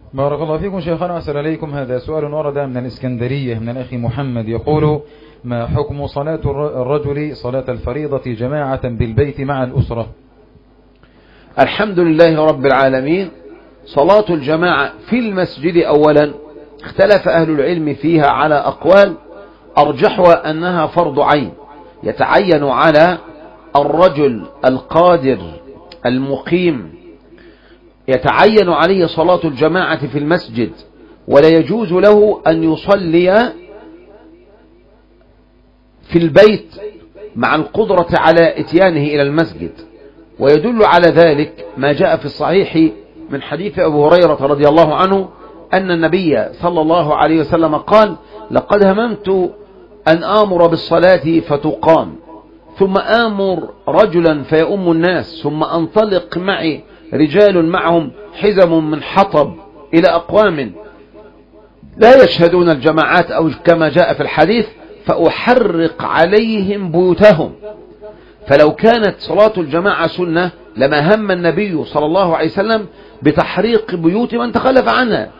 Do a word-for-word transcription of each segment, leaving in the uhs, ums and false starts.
بارك الله فيكم شيخنا، أسأل عليكم. هذا سؤال ورد من الإسكندرية من الأخ محمد، يقول: ما حكم صلاة الرجل صلاة الفريضة جماعة بالبيت مع الأسرة؟ الحمد لله رب العالمين. صلاة الجماعة في المسجد أولا اختلف أهل العلم فيها على أقوال، أرجحها أنها فرض عين يتعين على الرجل القادر المقيم، يتعين عليه صلاة الجماعة في المسجد، ولا يجوز له أن يصلي في البيت مع القدرة على اتيانه إلى المسجد. ويدل على ذلك ما جاء في الصحيح من حديث أبو هريرة رضي الله عنه أن النبي صلى الله عليه وسلم قال: لقد هممت أن آمر بالصلاة فتقام، ثم آمر رجلا فيؤم الناس، ثم أنطلق معي رجال معهم حزم من حطب إلى أقوام لا يشهدون الجماعات، أو كما جاء في الحديث فأحرق عليهم بيوتهم. فلو كانت صلاة الجماعة سنة لما هم النبي صلى الله عليه وسلم بتحريق بيوت من تخلف عنها،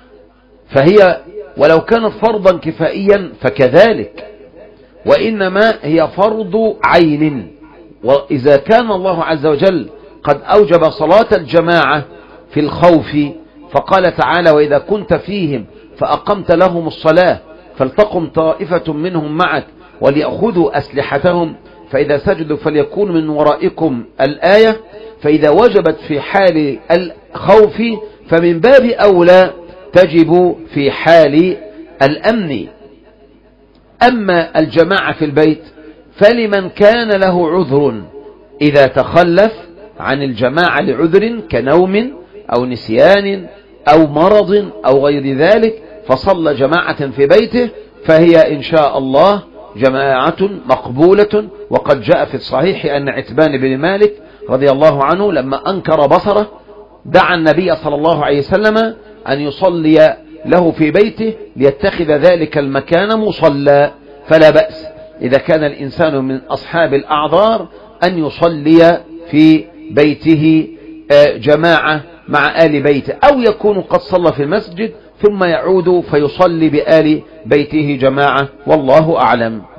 فهي ولو كانت فرضا كفائيا فكذلك، وإنما هي فرض عين. وإذا كان الله عز وجل قد أوجب صلاة الجماعة في الخوف، فقال تعالى: وإذا كنت فيهم فأقمت لهم الصلاة فلتقم طائفة منهم معك وليأخذوا أسلحتهم فإذا سجدوا فليكون من ورائكم الآية. فإذا وجبت في حال الخوف فمن باب أولى تجب في حال الأمن. أما الجماعة في البيت فلمن كان له عذر إذا تخلف عن الجماعة لعذر كنوم أو نسيان أو مرض أو غير ذلك، فصلى جماعة في بيته، فهي إن شاء الله جماعة مقبولة. وقد جاء في الصحيح أن عتبان بن مالك رضي الله عنه لما أنكر بصره دعا النبي صلى الله عليه وسلم أن يصلي له في بيته ليتخذ ذلك المكان مصلى. فلا بأس إذا كان الإنسان من أصحاب الأعذار أن يصلي في بيته جماعة مع آل بيته، أو يكون قد صلى في المسجد ثم يعود فيصلي بآل بيته جماعة، والله أعلم.